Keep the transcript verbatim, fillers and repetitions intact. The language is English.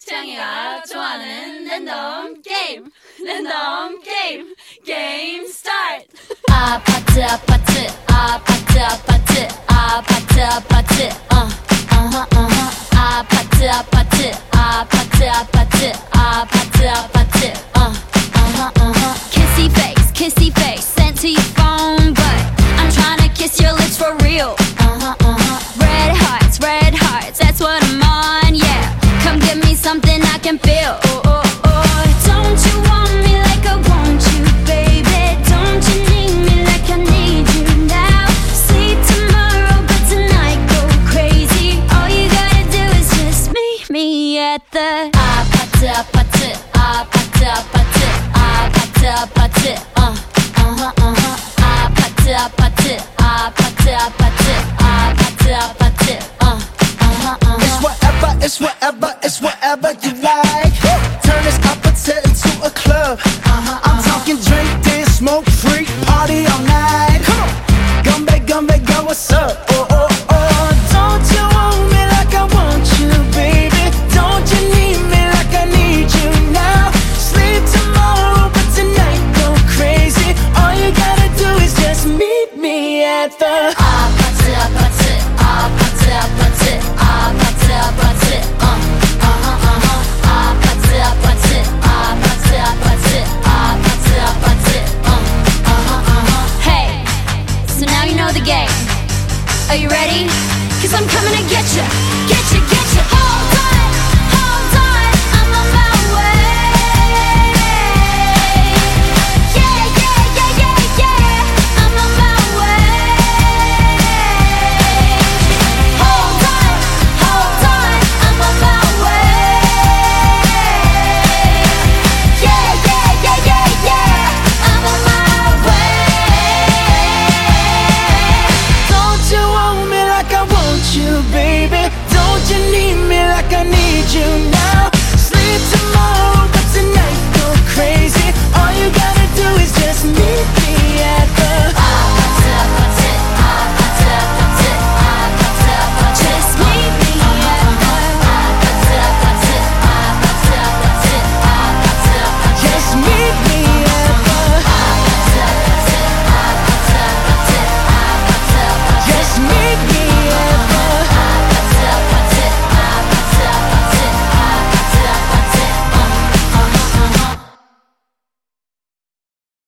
태양이가 좋아하는 랜덤 게임 랜덤 게임 게임 스타트. 아파트 아파트 아파트 아파트 아파트 아파트 어 어허 어허 아파트 아파트 아파트 아파트 아파트 아파트 어 어허 어허 Kissy face kissy face sent to your phone but I'm trying to kiss your lips for real. Uh-huh uh-huh red hearts red hearts that's what I'm on. Yeah come give me something I can feel. Oh oh oh don't you want me like I want you baby. Don't you need me like I need you now. See tomorrow but tonight go crazy. All you gotta do is just meet me at the 아파트 아파트 아파트 아파트 아파트 아파트 어 어허 어허 아파트 아파트 아파트 아파트 아파트 아파트 어 어허 어허 It's whatever, it's whatever, it's whatever you like.